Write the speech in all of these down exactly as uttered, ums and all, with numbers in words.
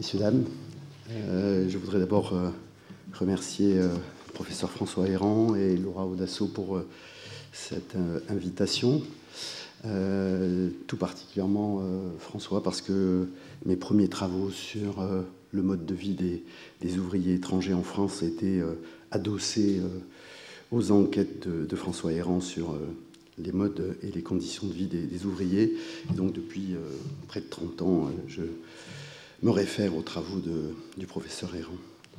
Messieurs, dames, euh, je voudrais d'abord euh, remercier euh, le professeur François Héran et Laura Audasso pour euh, cette euh, invitation. Euh, tout particulièrement euh, François, parce que mes premiers travaux sur euh, le mode de vie des, des ouvriers étrangers en France étaient euh, adossés euh, aux enquêtes de, de François Héran sur euh, les modes et les conditions de vie des, des ouvriers. Et donc depuis euh, près de trente ans, euh, je me réfère aux travaux de, du professeur Héran.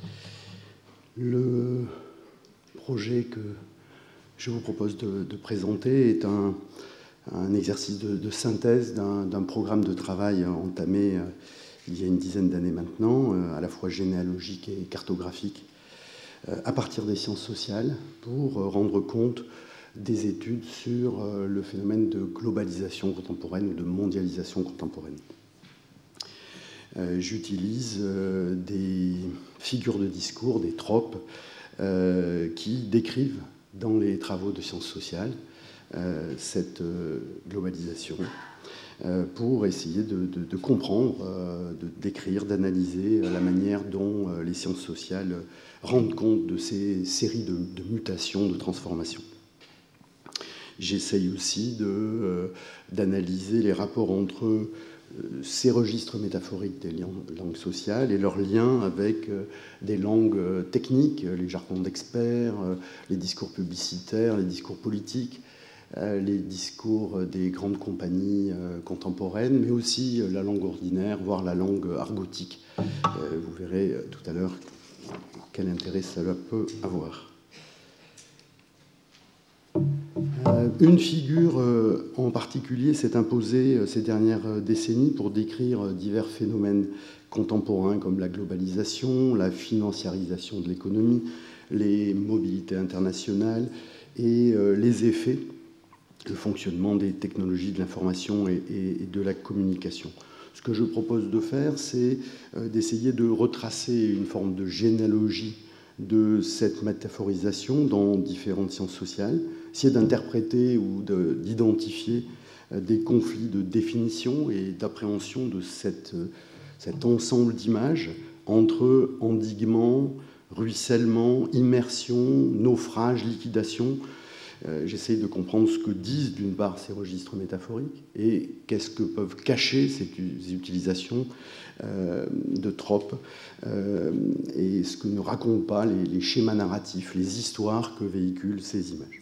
Le projet que je vous propose de, de présenter est un, un exercice de, de synthèse d'un, d'un programme de travail entamé euh, il y a une dizaine d'années maintenant, euh, à la fois généalogique et cartographique, euh, à partir des sciences sociales, pour euh, rendre compte des études sur euh, le phénomène de globalisation contemporaine ou de mondialisation contemporaine. Euh, j'utilise euh, des figures de discours, des tropes, euh, qui décrivent dans les travaux de sciences sociales euh, cette euh, globalisation, euh, pour essayer de, de, de comprendre, euh, de décrire, d'analyser la manière dont euh, les sciences sociales rendent compte de ces séries de, de mutations, de transformations. J'essaye aussi de, euh, d'analyser les rapports entre euh, ces registres métaphoriques des langues sociales et leurs liens avec euh, des langues euh, techniques, les jargons d'experts, euh, les discours publicitaires, les discours politiques, euh, les discours des grandes compagnies euh, contemporaines, mais aussi euh, la langue ordinaire, voire la langue argotique. Euh, vous verrez euh, tout à l'heure quel intérêt cela peut avoir. Une figure en particulier s'est imposée ces dernières décennies pour décrire divers phénomènes contemporains comme la globalisation, la financiarisation de l'économie, les mobilités internationales et les effets, le fonctionnement des technologies de l'information et de la communication. Ce que je propose de faire, c'est d'essayer de retracer une forme de généalogie de cette métaphorisation dans différentes sciences sociales, essayer d'interpréter ou de, d'identifier des conflits de définition et d'appréhension de cette, cet ensemble d'images entre endiguement, ruissellement, immersion, naufrage, liquidation. Euh, j'essaye de comprendre ce que disent d'une part ces registres métaphoriques et qu'est-ce que peuvent cacher ces utilisations euh, de tropes euh, et ce que ne racontent pas les, les schémas narratifs, les histoires que véhiculent ces images.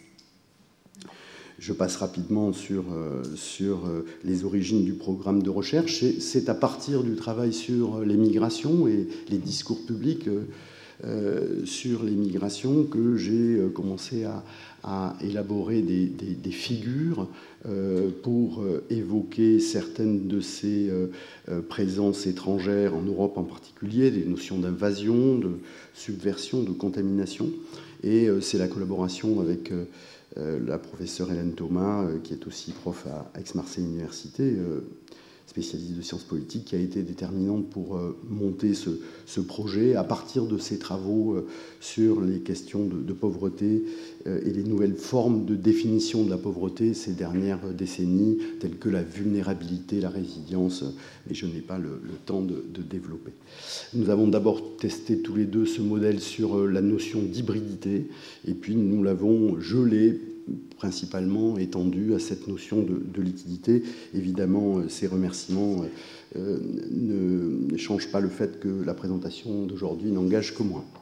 Je passe rapidement sur, euh, sur euh, les origines du programme de recherche. C'est, c'est à partir du travail sur les migrations et les discours publics euh, euh, sur les migrations que j'ai euh, commencé à, à élaborer des, des, des figures euh, pour euh, évoquer certaines de ces euh, euh, présences étrangères en Europe en particulier, des notions d'invasion, de subversion, de contamination. Et euh, c'est la collaboration avec euh, euh, la professeure Hélène Thomas, euh, qui est aussi prof à Aix-Marseille Université, euh, spécialiste de sciences politiques, qui a été déterminante pour euh, monter ce, ce projet à partir de ses travaux euh, sur les questions de, de pauvreté euh, et les nouvelles formes de définition de la pauvreté ces dernières décennies, telles que la vulnérabilité, la résilience, mais je n'ai pas le, le temps de, de développer. Nous avons d'abord testé tous les deux ce modèle sur euh, la notion d'hybridité, et puis nous l'avons gelé, principalement étendu à cette notion de, de liquidité. Évidemment, ces remerciements euh, ne, ne changent pas le fait que la présentation d'aujourd'hui n'engage que moi.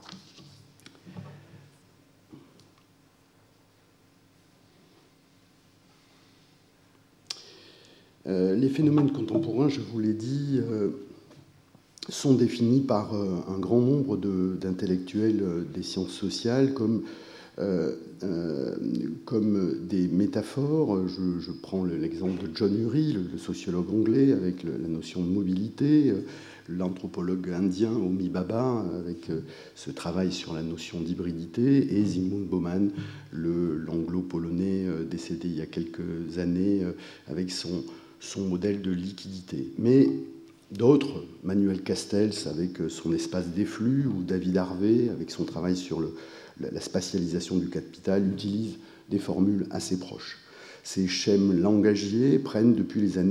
Euh, les phénomènes contemporains, je vous l'ai dit, euh, sont définis par euh, un grand nombre de, d'intellectuels euh, des sciences sociales comme Euh, euh, comme des métaphores. Je, je prends l'exemple de John Ury, le, le sociologue anglais, avec le, la notion de mobilité, euh, l'anthropologue indien Homi Bhabha, avec euh, ce travail sur la notion d'hybridité, et Zygmunt Bauman, le, l'anglo-polonais euh, décédé il y a quelques années, euh, avec son, son modèle de liquidité. Mais d'autres, Manuel Castells avec son espace des flux, ou David Harvey avec son travail sur le la spatialisation du capital, utilise des formules assez proches. Ces schèmes langagiers prennent depuis les années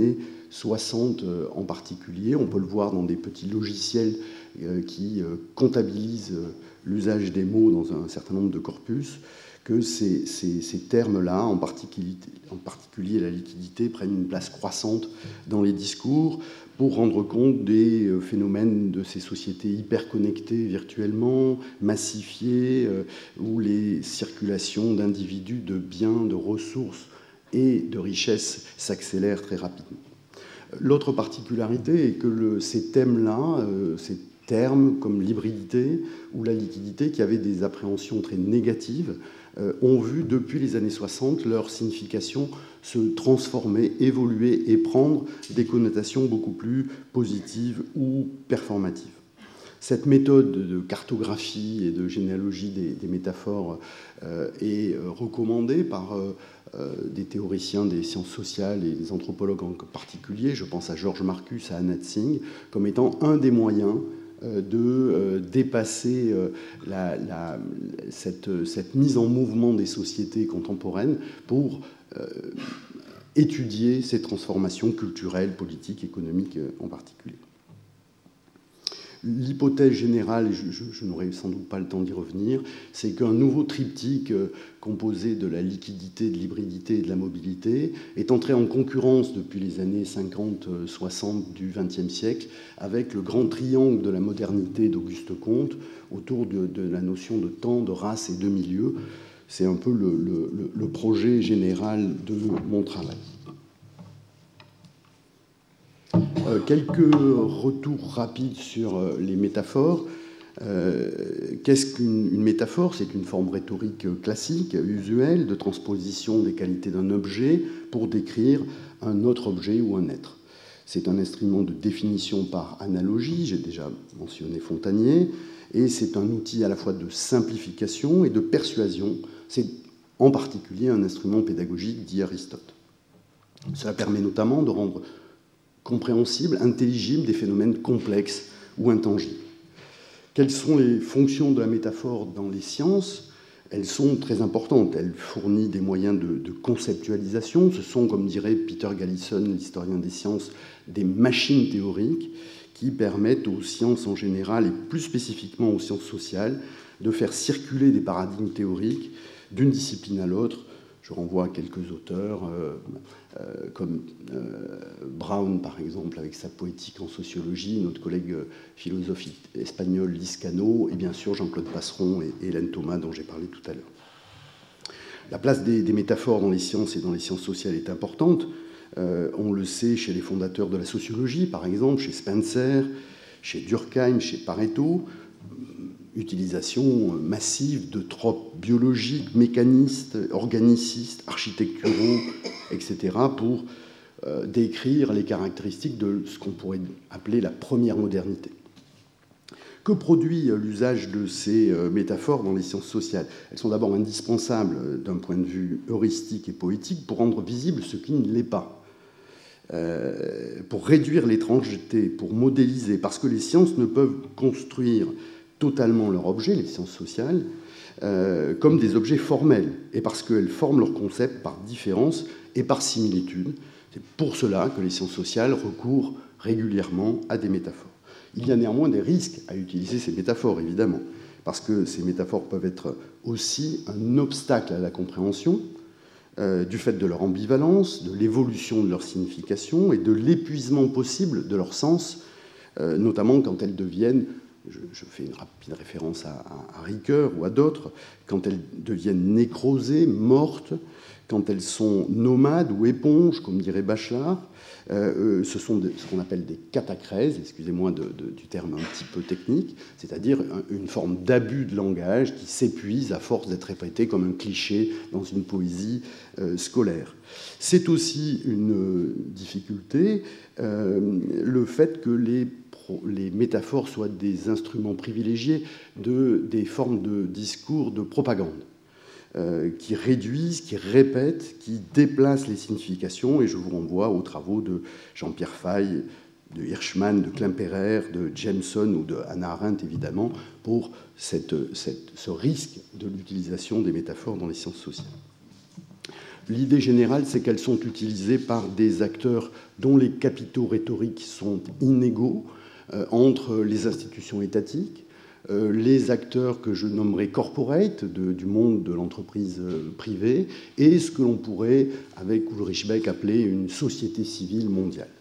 soixante en particulier. On peut le voir dans des petits logiciels qui comptabilisent l'usage des mots dans un certain nombre de corpus, que ces, ces, ces termes-là, en particulier, en particulier la liquidité, prennent une place croissante dans les discours pour rendre compte des phénomènes de ces sociétés hyper connectées virtuellement, massifiées, où les circulations d'individus, de biens, de ressources et de richesses s'accélèrent très rapidement. L'autre particularité est que le, ces thèmes-là, euh, ces termes comme l'hybridité ou la liquidité, qui avaient des appréhensions très négatives, euh, ont vu depuis les années soixante leur signification se transformer, évoluer et prendre des connotations beaucoup plus positives ou performatives. Cette méthode de cartographie et de généalogie des, des métaphores euh, est recommandée par euh, euh, des théoriciens des sciences sociales et des anthropologues en particulier. Je pense à Georges Marcus, à Anat Singh, comme étant un des moyens euh, de euh, dépasser euh, la, la, cette, cette mise en mouvement des sociétés contemporaines pour euh, étudier ces transformations culturelles, politiques, économiques euh, en particulier. L'hypothèse générale, et je, je, je n'aurai sans doute pas le temps d'y revenir, c'est qu'un nouveau triptyque composé de la liquidité, de l'hybridité et de la mobilité est entré en concurrence depuis les années cinquante soixante du vingtième siècle avec le grand triangle de la modernité d'Auguste Comte autour de, de la notion de temps, de race et de milieu. C'est un peu le, le, le projet général de mon travail. Euh, quelques retours rapides sur euh, les métaphores. Euh, qu'est-ce qu'une une métaphore? C'est une forme rhétorique classique, usuelle, de transposition des qualités d'un objet pour décrire un autre objet ou un être. C'est un instrument de définition par analogie, j'ai déjà mentionné Fontanier, et c'est un outil à la fois de simplification et de persuasion. C'est en particulier un instrument pédagogique, dit Aristote. Cela permet notamment de rendre compréhensibles, intelligibles des phénomènes complexes ou intangibles. Quelles sont les fonctions de la métaphore dans les sciences? Elles sont très importantes. Elle fournit des moyens de, de conceptualisation. Ce sont, comme dirait Peter Gallison, l'historien des sciences, des machines théoriques qui permettent aux sciences en général, et plus spécifiquement aux sciences sociales, de faire circuler des paradigmes théoriques d'une discipline à l'autre. Je renvoie à quelques auteurs, euh, euh, comme euh, Brown, par exemple, avec sa poétique en sociologie, notre collègue philosophe espagnol Liscano, et bien sûr Jean-Claude Passeron et Hélène Thomas, dont j'ai parlé tout à l'heure. La place des, des métaphores dans les sciences et dans les sciences sociales est importante. Euh, on le sait chez les fondateurs de la sociologie, par exemple, chez Spencer, chez Durkheim, chez Pareto. Utilisation massive de tropes biologiques, mécanistes, organicistes, architecturaux, et cetera, pour euh, décrire les caractéristiques de ce qu'on pourrait appeler la première modernité. Que produit l'usage de ces euh, métaphores dans les sciences sociales? Elles sont d'abord indispensables d'un point de vue heuristique et poétique pour rendre visible ce qui ne l'est pas, euh, pour réduire l'étrangeté, pour modéliser, parce que les sciences ne peuvent construire totalement leur objet, les sciences sociales, euh, comme des objets formels, et parce qu'elles forment leur concept par différence et par similitude. C'est pour cela que les sciences sociales recourent régulièrement à des métaphores. Il y a néanmoins des risques à utiliser ces métaphores, évidemment, parce que ces métaphores peuvent être aussi un obstacle à la compréhension, euh, du fait de leur ambivalence, de l'évolution de leur signification et de l'épuisement possible de leur sens, euh, notamment quand elles deviennent, je fais une rapide référence à, à, à Ricoeur ou à d'autres, quand elles deviennent nécrosées, mortes, quand elles sont nomades ou éponges, comme dirait Bachelard, euh, ce sont de, ce qu'on appelle des catacrèses, excusez-moi de, de, du terme un petit peu technique, c'est-à-dire une forme d'abus de langage qui s'épuise à force d'être répété comme un cliché dans une poésie euh, scolaire. C'est aussi une difficulté, euh, le fait que les les métaphores soient des instruments privilégiés de, des formes de discours de propagande, euh, qui réduisent, qui répètent, qui déplacent les significations, et je vous renvoie aux travaux de Jean-Pierre Faye, de Hirschman, de Klemperer, de Jameson ou de Hannah Arendt, évidemment, pour cette, cette, ce risque de l'utilisation des métaphores dans les sciences sociales. L'idée générale, c'est qu'elles sont utilisées par des acteurs dont les capitaux rhétoriques sont inégaux euh, entre les institutions étatiques, euh, les acteurs que je nommerai corporate, de, du monde de l'entreprise privée, et ce que l'on pourrait, avec Ulrich Beck, appeler une société civile mondiale.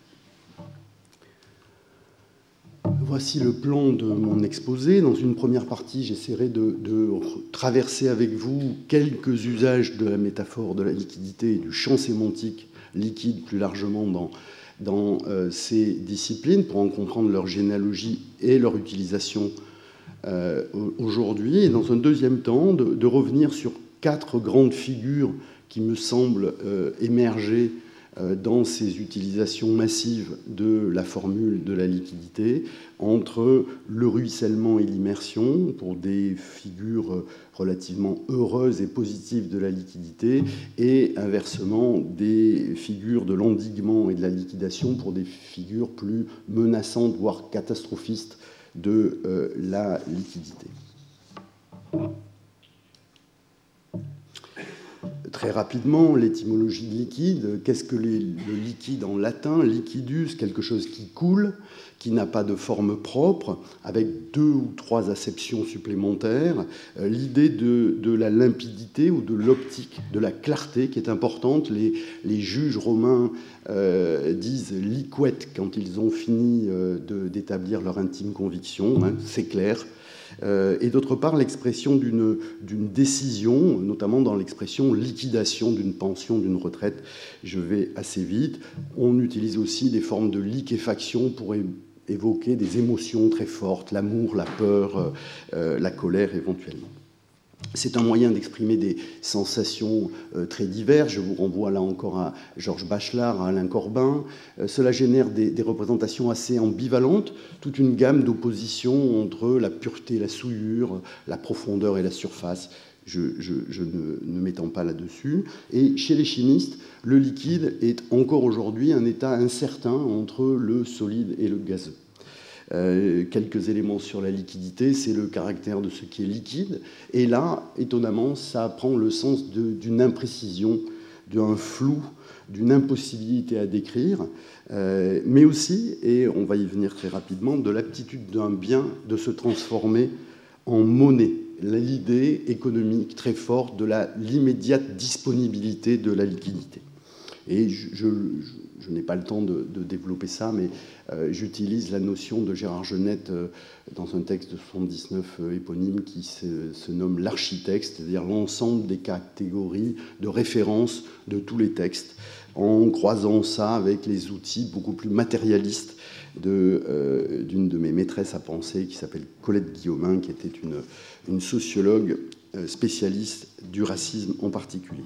Voici le plan de mon exposé. Dans une première partie, j'essaierai de, de traverser avec vous quelques usages de la métaphore de la liquidité et du champ sémantique liquide plus largement dans, dans euh, ces disciplines pour en comprendre leur généalogie et leur utilisation euh, aujourd'hui. Et dans un deuxième temps, de, de revenir sur quatre grandes figures qui me semblent euh, émerger dans ces utilisations massives de la formule de la liquidité, entre le ruissellement et l'immersion, pour des figures relativement heureuses et positives de la liquidité, et inversement des figures de l'endiguement et de la liquidation pour des figures plus menaçantes, voire catastrophistes de euh, la liquidité. Très rapidement, l'étymologie de liquide, qu'est-ce que les, le liquide en latin? Liquidus, quelque chose qui coule, qui n'a pas de forme propre, avec deux ou trois acceptions supplémentaires. Euh, l'idée de, de la limpidité ou de l'optique, de la clarté qui est importante. Les, les juges romains euh, disent liquet quand ils ont fini euh, de, d'établir leur intime conviction, hein, c'est clair. Euh, et d'autre part, l'expression d'une, d'une décision, notamment dans l'expression liquidation d'une pension, d'une retraite. Je vais assez vite. On utilise aussi des formes de liquéfaction pour é- évoquer des émotions très fortes, l'amour, la peur, euh, la colère éventuellement. C'est un moyen d'exprimer des sensations euh, très diverses. Je vous renvoie là encore à Georges Bachelard, à Alain Corbin. Euh, cela génère des, des représentations assez ambivalentes, toute une gamme d'oppositions entre la pureté et la souillure, la profondeur et la surface. Je, je, je ne, ne m'étends pas là-dessus. Et chez les chimistes, le liquide est encore aujourd'hui un état incertain entre le solide et le gazeux. Euh, quelques éléments sur la liquidité, c'est le caractère de ce qui est liquide. Et là, étonnamment, ça prend le sens de, d'une imprécision, d'un flou, d'une impossibilité à décrire, euh, mais aussi, et on va y venir très rapidement, de l'aptitude d'un bien de se transformer en monnaie. L'idée économique très forte de la, l'immédiate disponibilité de la liquidité. Et je, je, je n'ai pas le temps de, de développer ça, mais euh, j'utilise la notion de Gérard Genette euh, dans un texte de soixante-dix-neuf euh, éponyme qui se, se nomme l'architexte, c'est-à-dire l'ensemble des catégories de référence de tous les textes, en croisant ça avec les outils beaucoup plus matérialistes de, euh, d'une de mes maîtresses à penser qui s'appelle Colette Guillaumin, qui était une, une sociologue euh, spécialiste du racisme en particulier.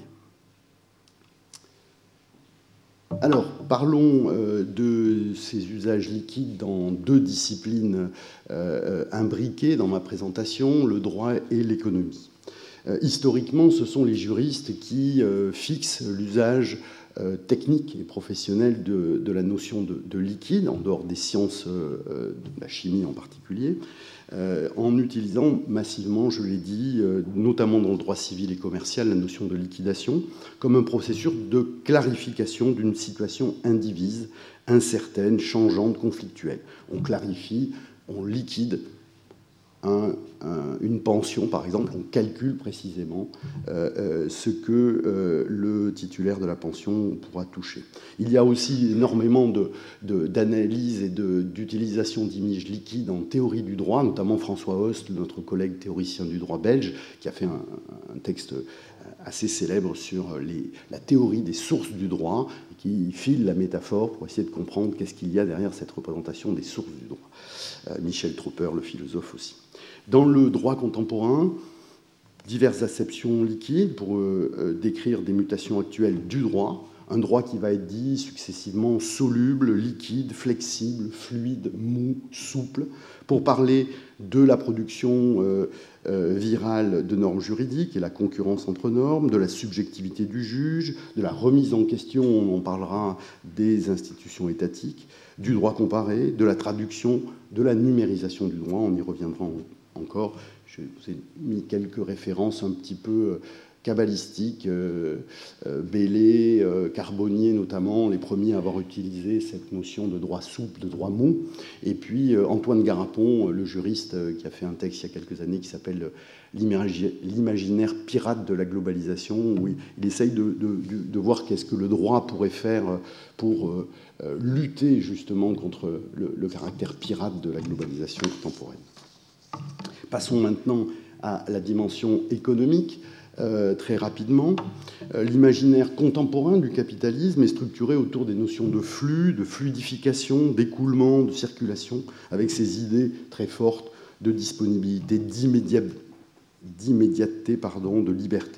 Alors, parlons euh, de ces usages liquides dans deux disciplines euh, imbriquées dans ma présentation, le droit et l'économie. Euh, historiquement, ce sont les juristes qui euh, fixent l'usage euh, technique et professionnel de, de la notion de, de liquide, en dehors des sciences euh, de la chimie en particulier, euh, en utilisant massivement, je l'ai dit, euh, notamment dans le droit civil et commercial, la notion de liquidation comme un processus de clarification d'une situation indivise, incertaine, changeante, conflictuelle. On clarifie, on liquide un, un, une pension, par exemple, on calcule précisément euh, euh, ce que euh, le titulaire de la pension pourra toucher. Il y a aussi énormément de, de, d'analyses et de, d'utilisation d'images liquides en théorie du droit, notamment François Host, notre collègue théoricien du droit belge, qui a fait un, un texte assez célèbre sur les, la théorie des sources du droit, qui file la métaphore pour essayer de comprendre qu'est-ce qu'il y a derrière cette représentation des sources du droit. Euh, Michel Tropper, le philosophe aussi. Dans le droit contemporain, diverses acceptions liquides pour euh, décrire des mutations actuelles du droit, un droit qui va être dit successivement soluble, liquide, flexible, fluide, mou, souple, pour parler de la production euh, euh, virale de normes juridiques et la concurrence entre normes, de la subjectivité du juge, de la remise en question, on en parlera, des institutions étatiques, du droit comparé, de la traduction, de la numérisation du droit, on y reviendra en encore. Je vous ai mis quelques références un petit peu cabalistiques, euh, euh, Bailey, euh, Carbonnier notamment, les premiers à avoir utilisé cette notion de droit souple, de droit mou. Et puis euh, Antoine Garapon, le juriste euh, qui a fait un texte il y a quelques années qui s'appelle l'imaginaire pirate de la globalisation, où il, il essaye de, de, de voir qu'est-ce que le droit pourrait faire pour euh, lutter justement contre le, le caractère pirate de la globalisation contemporaine. Passons maintenant à la dimension économique. Euh, très rapidement, euh, l'imaginaire contemporain du capitalisme est structuré autour des notions de flux, de fluidification, d'écoulement, de circulation, avec ces idées très fortes de disponibilité, d'immédiat, d'immédiateté, pardon, de liberté.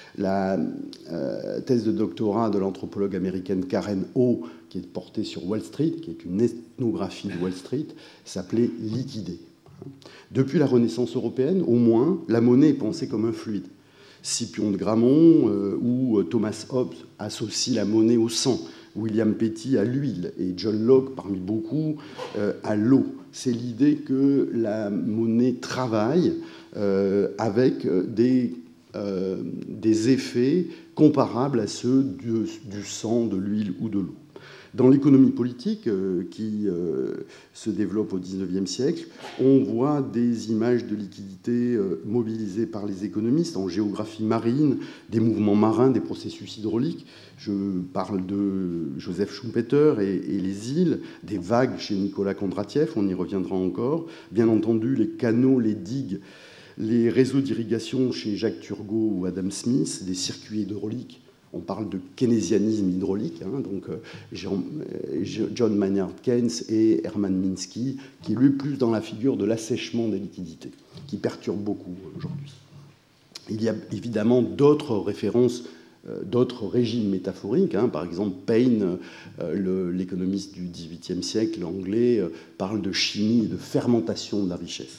La euh, thèse de doctorat de l'anthropologue américaine Karen O, qui est portée sur Wall Street, qui est une ethnographie de Wall Street, s'appelait « Liquider ». Depuis la Renaissance européenne, au moins, la monnaie est pensée comme un fluide. Scipion de Gramont euh, ou Thomas Hobbes associent la monnaie au sang, William Petty à l'huile et John Locke, parmi beaucoup, euh, à l'eau. C'est l'idée que la monnaie travaille euh, avec des, euh, des effets comparables à ceux du, du sang, de l'huile ou de l'eau. Dans l'économie politique euh, qui euh, se développe au dix-neuvième siècle, on voit des images de liquidité euh, mobilisées par les économistes en géographie marine, des mouvements marins, des processus hydrauliques. Je parle de Joseph Schumpeter et, et les îles, des vagues chez Nicolas Kondratiev, on y reviendra encore. Bien entendu, les canaux, les digues, les réseaux d'irrigation chez Jacques Turgot ou Adam Smith, des circuits hydrauliques. On parle de keynésianisme hydraulique, hein, donc Jean, John Maynard Keynes et Hermann Minsky, qui est lui plus dans la figure de l'assèchement des liquidités, qui perturbe beaucoup aujourd'hui. Il y a évidemment d'autres références, euh, d'autres régimes métaphoriques. Hein, par exemple, Payne, euh, l'économiste du dix-huitième siècle anglais, euh, parle de chimie et de fermentation de la richesse.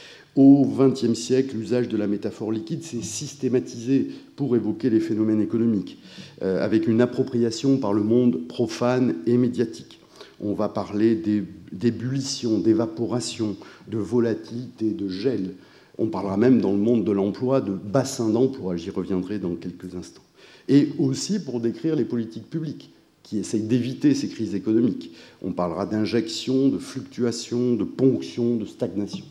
Au vingtième siècle, l'usage de la métaphore liquide s'est systématisé pour évoquer les phénomènes économiques, euh, avec une appropriation par le monde profane et médiatique. On va parler d'ébullition, d'évaporation, de volatilité, de gel. On parlera même dans le monde de l'emploi de bassin d'emploi, j'y reviendrai dans quelques instants. Et aussi pour décrire les politiques publiques qui essayent d'éviter ces crises économiques. On parlera d'injection, de fluctuation, de ponction, de stagnation.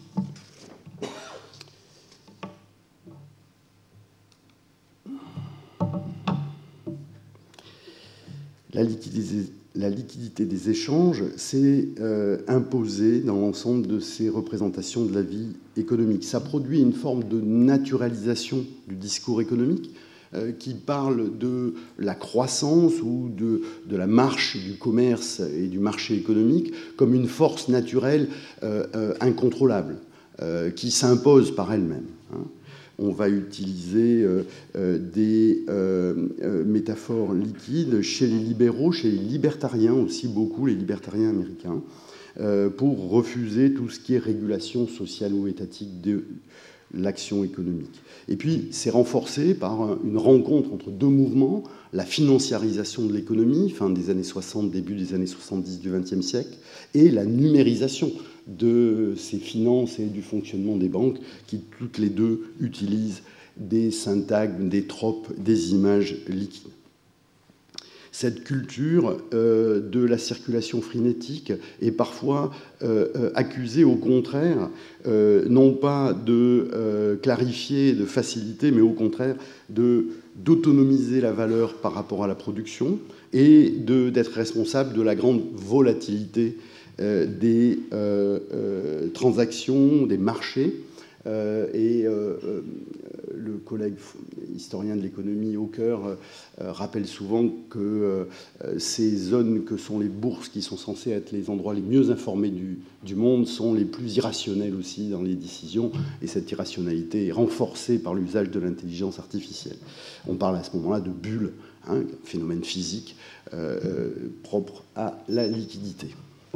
La liquidité, la liquidité des échanges s'est euh, imposée dans l'ensemble de ces représentations de la vie économique. Ça produit une forme de naturalisation du discours économique euh, qui parle de la croissance ou de, de la marche du commerce et du marché économique comme une force naturelle euh, euh, incontrôlable euh, qui s'impose par elle-même. Hein. On va utiliser euh, euh, des euh, euh, métaphores liquides chez les libéraux, chez les libertariens aussi, beaucoup les libertariens américains, euh, pour refuser tout ce qui est régulation sociale ou étatique de l'action économique. Et puis, c'est renforcé par une rencontre entre deux mouvements, la financiarisation de l'économie, fin des années soixante, début des années soixante-dix du vingtième siècle, et la numérisation de ces finances et du fonctionnement des banques qui, toutes les deux, utilisent des syntagmes, des tropes, des images liquides. Cette culture euh, de la circulation frénétique est parfois euh, accusée, au contraire, euh, non pas de euh, clarifier, de faciliter, mais au contraire de, d'autonomiser la valeur par rapport à la production et de, d'être responsable de la grande volatilité euh, des euh, euh, transactions, des marchés. Euh, et euh, euh, le collègue historien de l'économie Hawker euh, rappelle souvent que euh, ces zones que sont les bourses, qui sont censées être les endroits les mieux informés du, du monde, sont les plus irrationnels aussi dans les décisions, et cette irrationalité est renforcée par l'usage de l'intelligence artificielle. On parle à ce moment-là de bulles, hein, un phénomène physique euh, propre à la liquidité.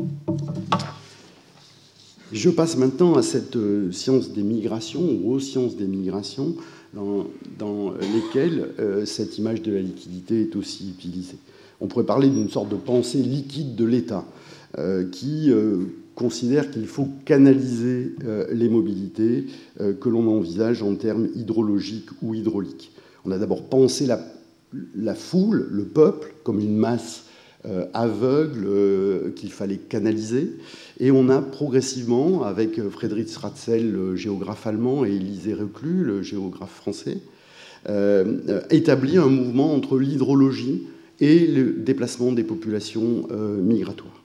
Je passe maintenant à cette euh, science des migrations, ou aux sciences des migrations, dans, dans lesquelles euh, cette image de la liquidité est aussi utilisée. On pourrait parler d'une sorte de pensée liquide de l'État, euh, qui euh, considère qu'il faut canaliser euh, les mobilités euh, que l'on envisage en termes hydrologiques ou hydrauliques. On a d'abord pensé la, la foule, le peuple, comme une masse euh, aveugle euh, qu'il fallait canaliser. Et on a progressivement, avec Frédéric Ratzel, le géographe allemand, et Élisée Reclus, le géographe français, euh, établi un mouvement entre l'hydrologie et le déplacement des populations euh, migratoires.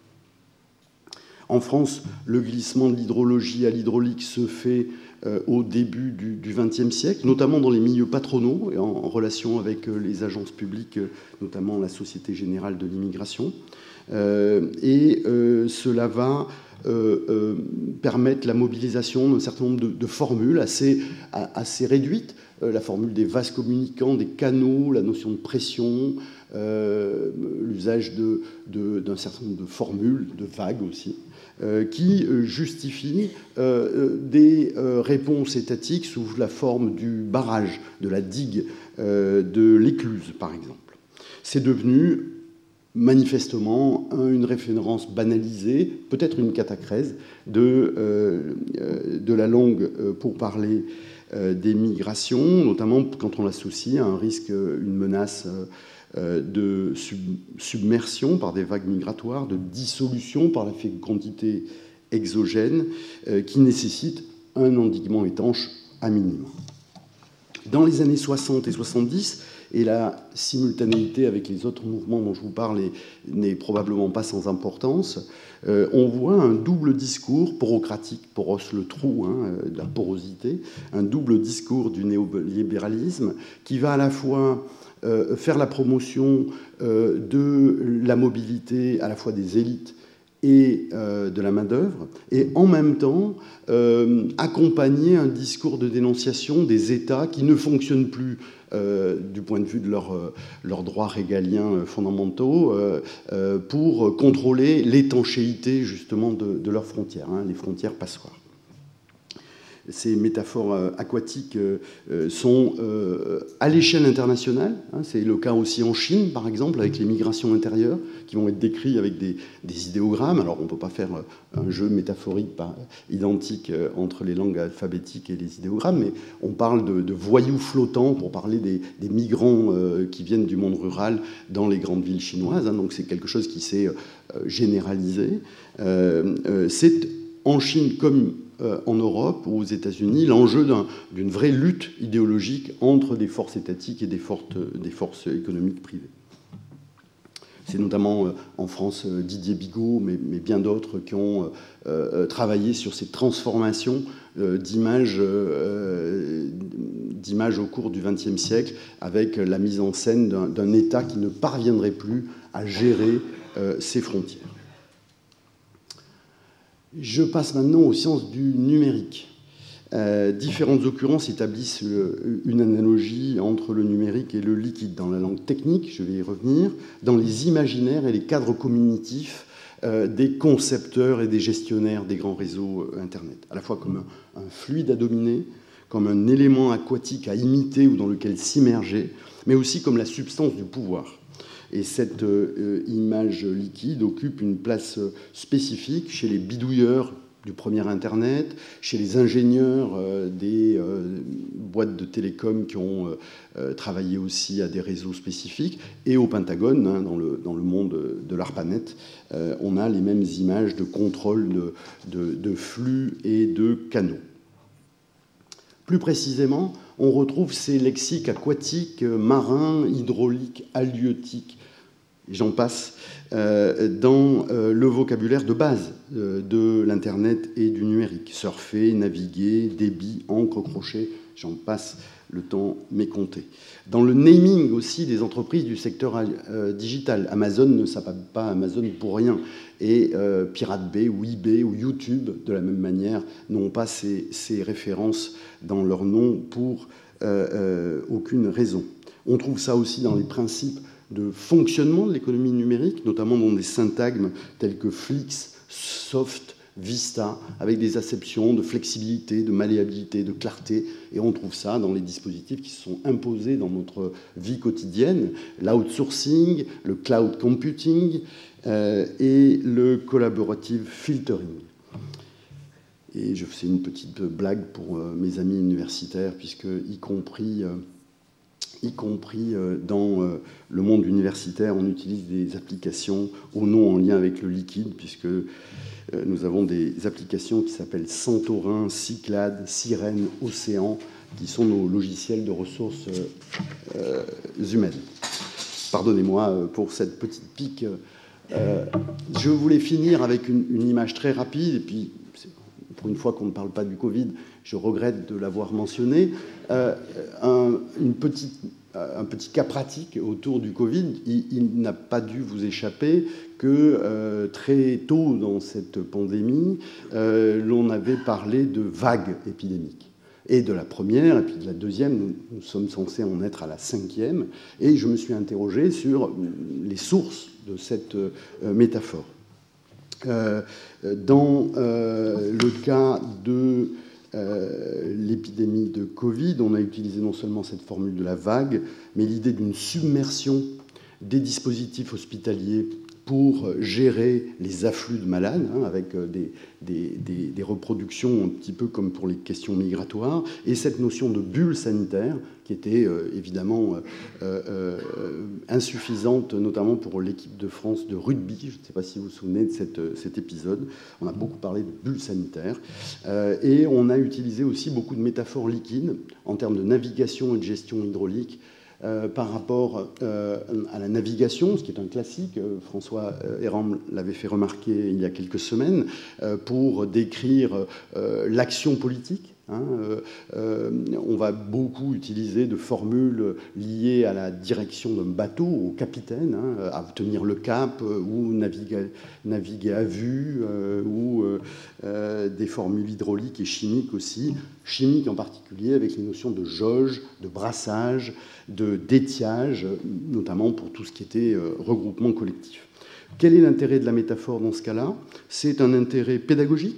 En France, le glissement de l'hydrologie à l'hydraulique se fait euh, au début du vingtième siècle, notamment dans les milieux patronaux et en, en relation avec euh, les agences publiques, euh, notamment la Société Générale de l'Immigration. Euh, et euh, cela va euh, euh, permettre la mobilisation d'un certain nombre de, de formules assez, assez réduites. Euh, la formule des vases communicants, des canaux, la notion de pression, euh, l'usage de, de, d'un certain nombre de formules, de vagues aussi, euh, qui justifient euh, des euh, réponses étatiques sous la forme du barrage, de la digue, euh, de l'écluse, par exemple. C'est devenu manifestement une référence banalisée, peut-être une catachèse de, euh, de la langue pour parler euh, des migrations, notamment quand on l'associe à un risque, une menace euh, de sub submersion par des vagues migratoires, de dissolution par la fécondité exogène, euh, qui nécessite un endiguement étanche à minima. Dans les années soixante et soixante-dix, et la simultanéité avec les autres mouvements dont je vous parle n'est probablement pas sans importance, euh, on voit un double discours porocratique, poros le trou, hein, de la porosité, un double discours du néolibéralisme qui va à la fois euh, faire la promotion euh, de la mobilité à la fois des élites et euh, de la main-d'œuvre, et en même temps euh, accompagner un discours de dénonciation des États qui ne fonctionnent plus euh, du point de vue de leurs euh, leur droits régaliens fondamentaux euh, euh, pour contrôler l'étanchéité justement de, de leurs frontières, hein, les frontières passoires. Ces métaphores aquatiques sont à l'échelle internationale. C'est le cas aussi en Chine, par exemple, avec les migrations intérieures, qui vont être décrites avec des, des idéogrammes. Alors, on ne peut pas faire un jeu métaphorique pas identique entre les langues alphabétiques et les idéogrammes, mais on parle de, de voyous flottants pour parler des, des migrants qui viennent du monde rural dans les grandes villes chinoises. Donc, c'est quelque chose qui s'est généralisé. C'est en Chine comme en Europe ou aux États-Unis l'enjeu d'une vraie lutte idéologique entre des forces étatiques et des forces, des forces économiques privées. C'est notamment en France Didier Bigot, mais, mais bien d'autres qui ont euh, travaillé sur ces transformations euh, d'images euh, d'images au cours du vingtième siècle, avec la mise en scène d'un État qui ne parviendrait plus à gérer euh, ses frontières. Je passe maintenant aux sciences du numérique. Euh, différentes occurrences établissent euh, une analogie entre le numérique et le liquide. Dans la langue technique, je vais y revenir, dans les imaginaires et les cadres cognitifs euh, des concepteurs et des gestionnaires des grands réseaux euh, Internet, à la fois comme un, un fluide à dominer, comme un élément aquatique à imiter ou dans lequel s'immerger, mais aussi comme la substance du pouvoir. Et cette euh, image liquide occupe une place spécifique chez les bidouilleurs du premier Internet, chez les ingénieurs euh, des euh, boîtes de télécom qui ont euh, travaillé aussi à des réseaux spécifiques, et au Pentagone, hein, dans, le, dans le monde de l'ARPANET, euh, on a les mêmes images de contrôle de, de, de flux et de canaux. Plus précisément, on retrouve ces lexiques aquatiques, marins, hydrauliques, halieutiques, et j'en passe, euh, dans euh, le vocabulaire de base euh, de l'Internet et du numérique. Surfer, naviguer, débit, encre, crochet, j'en passe, le temps m'est compté. Dans le naming aussi des entreprises du secteur euh, digital. Amazon ne s'appelle pas Amazon pour rien. Et euh, Pirate Bay ou eBay ou YouTube, de la même manière, n'ont pas ces, ces références dans leur nom pour euh, euh, aucune raison. On trouve ça aussi dans les principes de fonctionnement de l'économie numérique, notamment dans des syntagmes tels que Flix, Soft, Vista, avec des acceptions de flexibilité, de malléabilité, de clarté. Et on trouve ça dans les dispositifs qui se sont imposés dans notre vie quotidienne, l'outsourcing, le cloud computing euh, et le collaborative filtering. Et je fais une petite blague pour euh, mes amis universitaires, puisque, y compris... Euh, y compris dans le monde universitaire. On utilise des applications au nom en lien avec le liquide, puisque nous avons des applications qui s'appellent Santorin, Cyclades, Sirène, Océan, qui sont nos logiciels de ressources euh, humaines. Pardonnez-moi pour cette petite pique. Euh, je voulais finir avec une, une image très rapide, et puis, pour une fois qu'on ne parle pas du Covid, je regrette de l'avoir mentionné. Euh, un, une petite, un petit cas pratique autour du Covid, il, il n'a pas dû vous échapper que euh, très tôt dans cette pandémie, euh, l'on avait parlé de vagues épidémiques. Et de la première, et puis de la deuxième, nous, nous sommes censés en être à la cinquième, et je me suis interrogé sur les sources de cette euh, métaphore. Euh, dans euh, le cas de euh, l'épidémie de Covid, on a utilisé non seulement cette formule de la vague, mais l'idée d'une submersion des dispositifs hospitaliers pour gérer les afflux de malades, hein, avec des, des, des, des reproductions un petit peu comme pour les questions migratoires, et cette notion de bulle sanitaire qui était euh, évidemment euh, euh, insuffisante, notamment pour l'équipe de France de rugby. Je ne sais pas si vous vous souvenez de cette, cet épisode. On a beaucoup parlé de bulle sanitaire. Euh, et on a utilisé aussi beaucoup de métaphores liquides en termes de navigation et de gestion hydraulique, Euh, par rapport euh, à la navigation, ce qui est un classique. Euh, François Héran l'avait fait remarquer il y a quelques semaines, euh, pour décrire euh, l'action politique. Hein, euh, euh, on va beaucoup utiliser de formules liées à la direction d'un bateau, au capitaine, hein, à tenir le cap, euh, ou naviguer, naviguer à vue, euh, ou euh, euh, des formules hydrauliques et chimiques aussi, chimiques en particulier, avec les notions de jauge, de brassage, de d'étiage, notamment pour tout ce qui était euh, regroupement collectif. Quel est l'intérêt de la métaphore dans ce cas-là? C'est un intérêt pédagogique,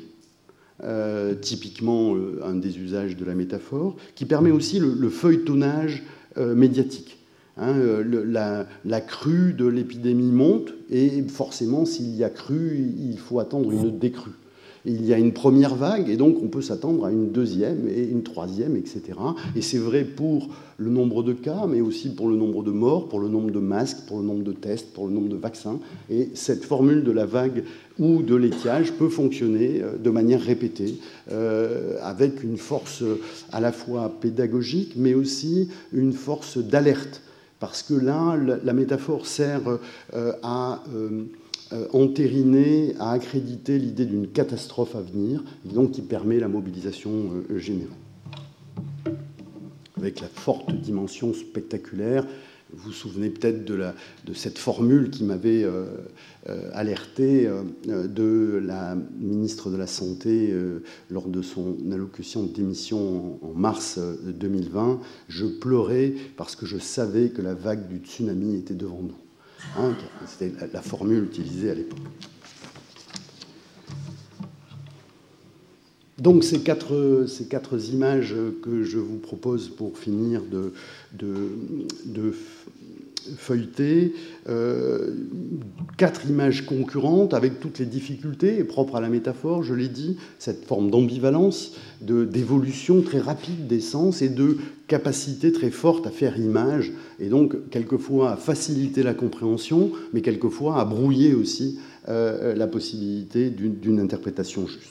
euh, typiquement euh, un des usages de la métaphore, qui permet aussi le, le feuilletonnage euh, médiatique. Hein, le, la, la crue de l'épidémie monte, et forcément, s'il y a crue, il faut attendre une décrue. Il y a une première vague, et donc on peut s'attendre à une deuxième, et une troisième, et cetera. Et c'est vrai pour le nombre de cas, mais aussi pour le nombre de morts, pour le nombre de masques, pour le nombre de tests, pour le nombre de vaccins. Et cette formule de la vague ou de l'étiage peut fonctionner de manière répétée, euh, avec une force à la fois pédagogique, mais aussi une force d'alerte. Parce que là, la métaphore sert euh, à... Euh, Euh, entériner, à accréditer l'idée d'une catastrophe à venir, et donc qui permet la mobilisation euh, générale. Avec la forte dimension spectaculaire, vous vous souvenez peut-être de, la, de cette formule qui m'avait euh, euh, alerté euh, de la ministre de la Santé euh, lors de son allocution de démission en, en mars deux mille vingt. Je pleurais parce que je savais que la vague du tsunami était devant nous. Hein, c'était la formule utilisée à l'époque. Donc ces quatre, ces quatre images que je vous propose pour finir de, de, de feuilleter, euh, quatre images concurrentes avec toutes les difficultés propres à la métaphore, je l'ai dit, cette forme d'ambivalence, de, d'évolution très rapide des sens et de capacité très forte à faire image, et donc quelquefois à faciliter la compréhension, mais quelquefois à brouiller aussi euh, la possibilité d'une, d'une interprétation juste.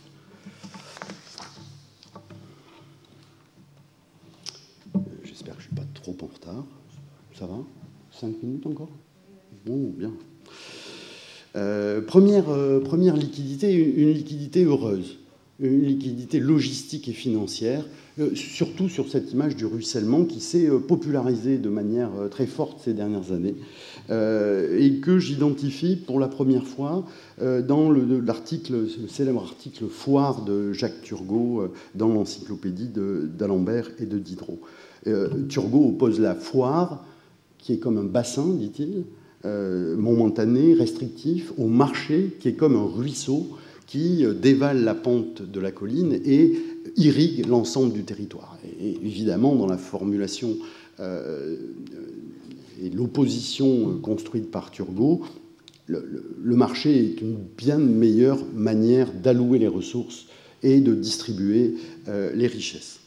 J'espère que je ne suis pas trop en retard. Ça va ? Cinq minutes encore ? Bon, bien. Euh, première, euh, première liquidité, une liquidité heureuse, une liquidité logistique et financière, euh, surtout sur cette image du ruissellement qui s'est euh, popularisée de manière euh, très forte ces dernières années, euh, et que j'identifie pour la première fois euh, dans le, l'article, le célèbre article Foire de Jacques Turgot euh, dans l'encyclopédie de, d'Alembert et de Diderot. Euh, Turgot oppose la foire, qui est comme un bassin, dit-il, euh, momentané, restrictif, au marché, qui est comme un ruisseau qui euh, dévale la pente de la colline et irrigue l'ensemble du territoire. Et, et évidemment, dans la formulation euh, et l'opposition construite par Turgot, le, le, le marché est une bien meilleure manière d'allouer les ressources et de distribuer euh, les richesses.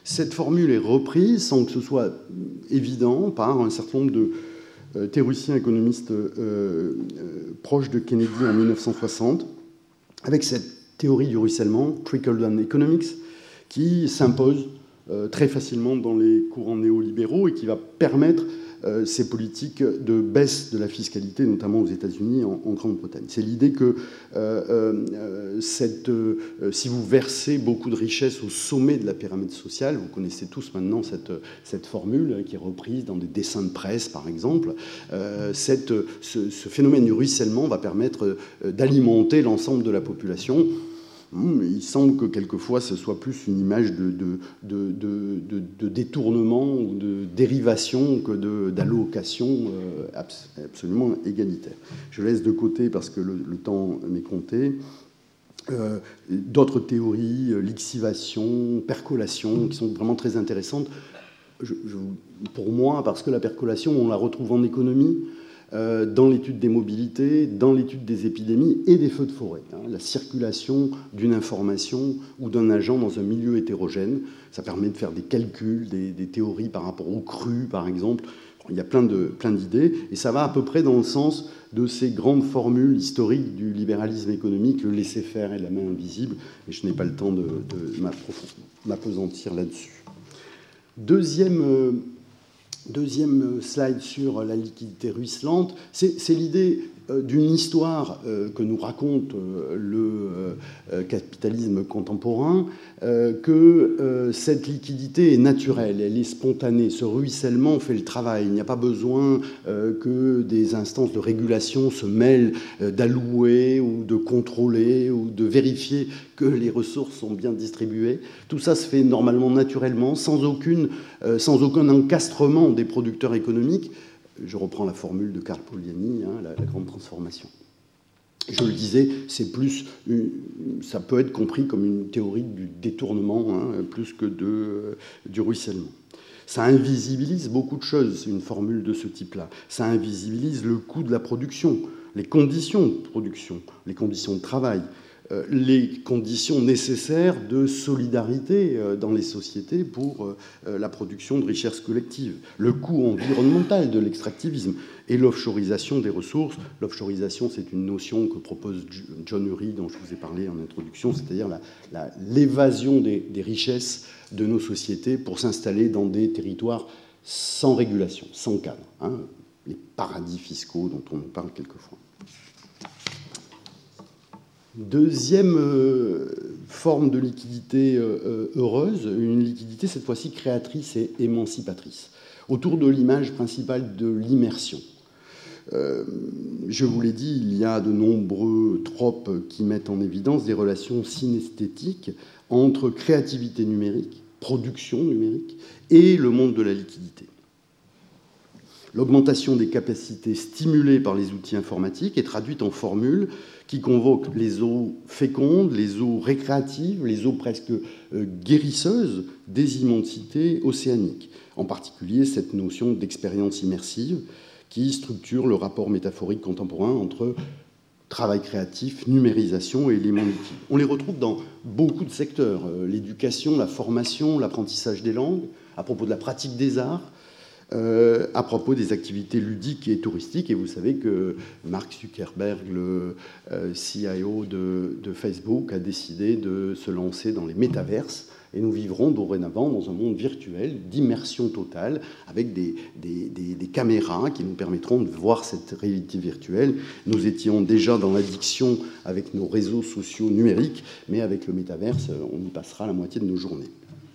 Cette formule est reprise, sans que ce soit évident, par un certain nombre de euh, théoriciens économistes euh, euh, proches de Kennedy en mille neuf cent soixante, avec cette théorie du ruissellement, trickle-down economics, qui s'impose euh, très facilement dans les courants néolibéraux et qui va permettre euh, ces politiques de baisse de la fiscalité, notamment aux États-Unis, en, en Grande-Bretagne. C'est l'idée que euh, euh, cette, euh, si vous versez beaucoup de richesses au sommet de la pyramide sociale, vous connaissez tous maintenant cette, cette formule qui est reprise dans des dessins de presse, par exemple, euh, cette, ce, ce phénomène du ruissellement va permettre euh, d'alimenter l'ensemble de la population. Il semble que quelquefois ce soit plus une image de, de, de, de, de, de détournement ou de dérivation que d'allocation euh, absolument égalitaire. Je laisse de côté parce que le, le temps m'est compté. Euh, D'autres théories, lixivation, percolation, qui sont vraiment très intéressantes. Je, je, pour moi, parce que la percolation, on la retrouve en économie, Euh, dans l'étude des mobilités, dans l'étude des épidémies et des feux de forêt. Hein, la circulation d'une information ou d'un agent dans un milieu hétérogène, ça permet de faire des calculs, des, des théories par rapport aux crues, par exemple. Il y a plein de, plein d'idées, et ça va à peu près dans le sens de ces grandes formules historiques du libéralisme économique, le laisser-faire et la main invisible, et je n'ai pas le temps de, de m'appesantir là-dessus. Deuxième... Euh, Deuxième slide sur la liquidité ruisselante, c'est l'idée d'une histoire que nous raconte le capitalisme contemporain, que cette liquidité est naturelle, elle est spontanée. Ce ruissellement fait le travail. Il n'y a pas besoin que des instances de régulation se mêlent d'allouer ou de contrôler ou de vérifier que les ressources sont bien distribuées. Tout ça se fait normalement naturellement, sans, aucune, sans aucun encastrement des producteurs économiques. Je reprends la formule de Karl Polanyi, hein, la, la grande transformation. Je le disais, c'est plus, une, ça peut être compris comme une théorie du détournement, hein, plus que de, euh, du ruissellement. Ça invisibilise beaucoup de choses, une formule de ce type-là. Ça invisibilise le coût de la production, les conditions de production, les conditions de travail, euh, les conditions nécessaires de solidarité euh, dans les sociétés pour euh, la production de richesses collectives, le coût environnemental de l'extractivisme et l'offshoreisation des ressources. L'offshoreisation, c'est une notion que propose John Ury, dont je vous ai parlé en introduction, c'est-à-dire l'évasion des, des richesses de nos sociétés pour s'installer dans des territoires sans régulation, sans cadre, hein, les paradis fiscaux dont on nous parle quelquefois. Deuxième euh, forme de liquidité euh, heureuse, une liquidité cette fois-ci créatrice et émancipatrice, autour de l'image principale de l'immersion. Euh, je vous l'ai dit, il y a de nombreux tropes qui mettent en évidence des relations synesthétiques entre créativité numérique, production numérique, et le monde de la liquidité. L'augmentation des capacités stimulées par les outils informatiques est traduite en formules qui convoquent les eaux fécondes, les eaux récréatives, les eaux presque euh, guérisseuses des immensités océaniques. En particulier, cette notion d'expérience immersive qui structure le rapport métaphorique contemporain entre travail créatif, numérisation et éléments liquides. On les retrouve dans beaucoup de secteurs, euh, l'éducation, la formation, l'apprentissage des langues, à propos de la pratique des arts, Euh, à propos des activités ludiques et touristiques. Et vous savez que Mark Zuckerberg, le euh, C I O de, de Facebook, a décidé de se lancer dans les métaverses. Et nous vivrons dorénavant dans un monde virtuel d'immersion totale avec des, des, des, des caméras qui nous permettront de voir cette réalité virtuelle. Nous étions déjà dans l'addiction avec nos réseaux sociaux numériques, mais avec le métaverse, on y passera la moitié de nos journées.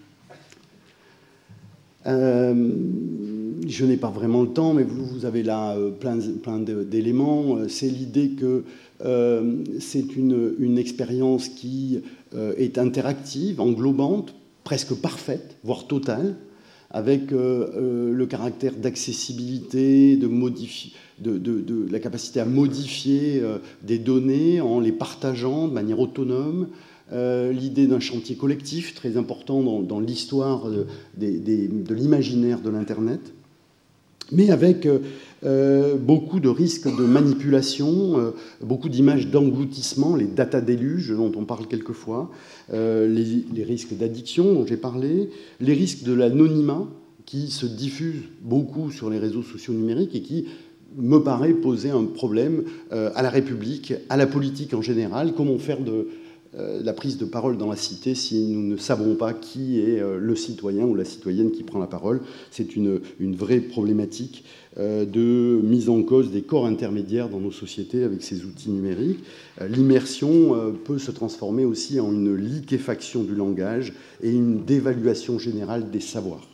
Euh, je n'ai pas vraiment le temps, mais vous, vous avez là euh, plein, plein d'éléments. C'est l'idée que euh, c'est une, une expérience qui euh, est interactive, englobante, presque parfaite, voire totale, avec euh, euh, le caractère d'accessibilité, de, de, de, de la capacité à modifier euh, des données en les partageant de manière autonome. Euh, l'idée d'un chantier collectif, très important dans, dans l'histoire de, de, de, de l'imaginaire de l'Internet. mais avec euh, beaucoup de risques de manipulation, euh, beaucoup d'images d'engloutissement, les data déluges dont on parle quelquefois, euh, les, les risques d'addiction dont j'ai parlé, les risques de l'anonymat qui se diffusent beaucoup sur les réseaux sociaux numériques et qui me paraît poser un problème euh, à la République, à la politique en général. Comment faire de euh, la prise de parole dans la cité si nous ne savons pas qui est euh, le citoyen ou la citoyenne qui prend la parole? C'est une, une vraie problématique euh, de mise en cause des corps intermédiaires dans nos sociétés avec ces outils numériques. Euh, l'immersion euh, peut se transformer aussi en une liquéfaction du langage et une dévaluation générale des savoirs.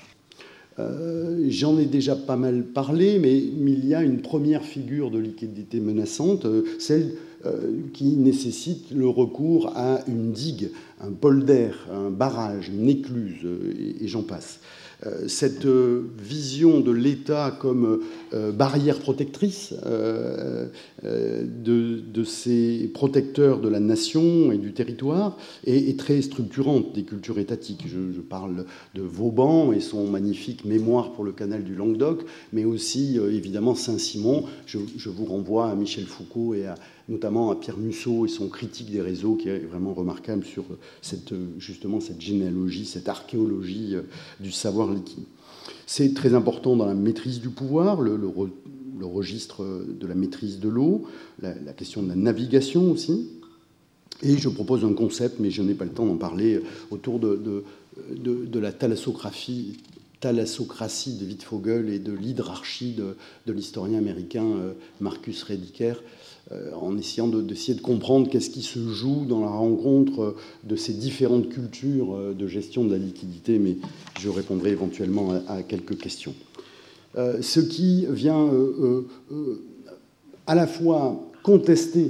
Euh, J'en ai déjà pas mal parlé, mais il y a une première figure de liquidité menaçante, euh, celle euh, qui nécessite le recours à une digue, un polder, un barrage, une écluse, euh, et, et j'en passe. Euh, cette euh, vision de l'État comme euh, barrière protectrice euh, euh, de, de ces protecteurs de la nation et du territoire est, est très structurante des cultures étatiques. Je, je parle de Vauban et son magnifique mémoire pour le canal du Languedoc, mais aussi euh, évidemment Saint-Simon. Je, je vous renvoie à Michel Foucault et à, notamment à Pierre Musso et son critique des réseaux qui est vraiment remarquable sur cette, justement cette généalogie, cette archéologie du savoir liquide. C'est très important dans la maîtrise du pouvoir, le, le, le registre de la maîtrise de l'eau, la, la question de la navigation aussi. Et je propose un concept, mais je n'ai pas le temps d'en parler, autour de, de, de, de la thalassographie, thalassocratie de Wittfogel et de l'hydrarchie de, de l'historien américain Marcus Rediker, euh, en essayant de, d'essayer de comprendre qu'est-ce qui se joue dans la rencontre de ces différentes cultures de gestion de la liquidité, mais je répondrai éventuellement à, à quelques questions. Euh, ce qui vient euh, euh, à la fois contester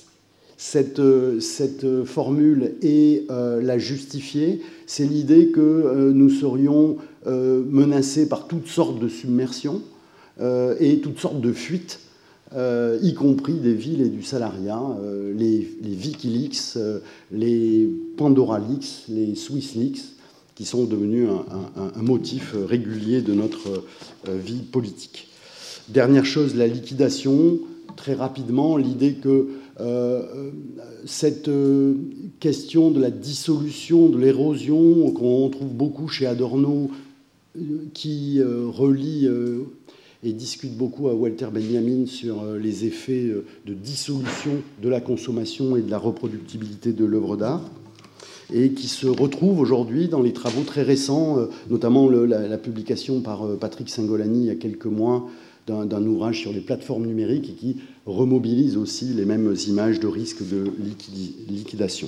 Cette, cette formule et euh, la justifier, c'est l'idée que euh, nous serions euh, menacés par toutes sortes de submersions euh, et toutes sortes de fuites, euh, y compris des villes et du salariat, euh, les, les Wikileaks, euh, les Pandora Leaks, les Swiss Leaks, qui sont devenus un, un, un motif régulier de notre euh, vie politique. Dernière chose, la liquidation. Très rapidement, l'idée que euh, cette euh, question de la dissolution, de l'érosion, qu'on trouve beaucoup chez Adorno, euh, qui euh, relie euh, et discute beaucoup à Walter Benjamin sur euh, les effets euh, de dissolution de la consommation et de la reproductibilité de l'œuvre d'art, et qui se retrouve aujourd'hui dans les travaux très récents, euh, notamment le, la, la publication par euh, Patrick Singolani il y a quelques mois d'un, d'un ouvrage sur les plateformes numériques et qui remobilise aussi les mêmes images de risque de liquidation.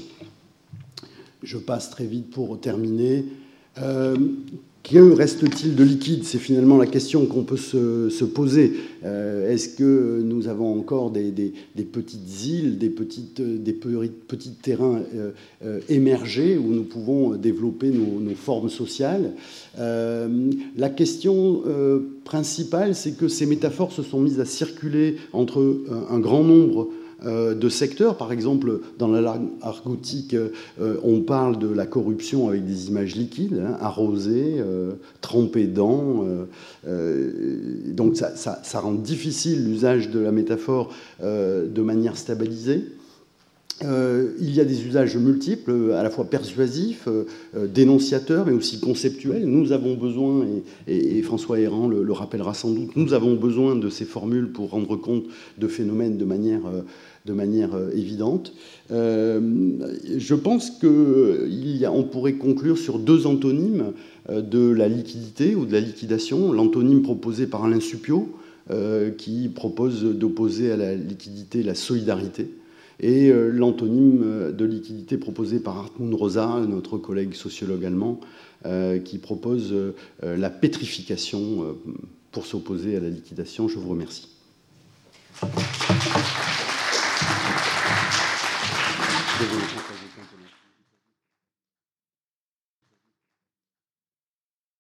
Je passe très vite pour terminer. Euh, que reste-t-il de liquide? C'est finalement la question qu'on peut se, se poser. Euh, est-ce que nous avons encore des, des, des petites îles, des, petites, des petits terrains euh, euh, émergés où nous pouvons développer nos, nos formes sociales? euh, La question euh, principale, c'est que ces métaphores se sont mises à circuler entre un, un grand nombre de secteurs. Par exemple, dans la langue argotique, euh, on parle de la corruption avec des images liquides, hein, arrosées, euh, trempées dans. Euh, euh, donc ça, ça, ça rend difficile l'usage de la métaphore euh, de manière stabilisée. Euh, il y a des usages multiples, à la fois persuasifs, euh, dénonciateurs, mais aussi conceptuels. Nous avons besoin, et, et, et François Héran le, le rappellera sans doute, nous avons besoin de ces formules pour rendre compte de phénomènes de manière, euh, de manière euh, évidente. Euh, je pense qu'on pourrait conclure sur deux antonymes euh, de la liquidité ou de la liquidation. L'antonyme proposé par Alain Supiot, euh, qui propose d'opposer à la liquidité la solidarité, et euh, l'antonyme de liquidité proposé par Hartmut Rosa, notre collègue sociologue allemand, euh, qui propose euh, la pétrification euh, pour s'opposer à la liquidation. Je vous remercie. Désolé.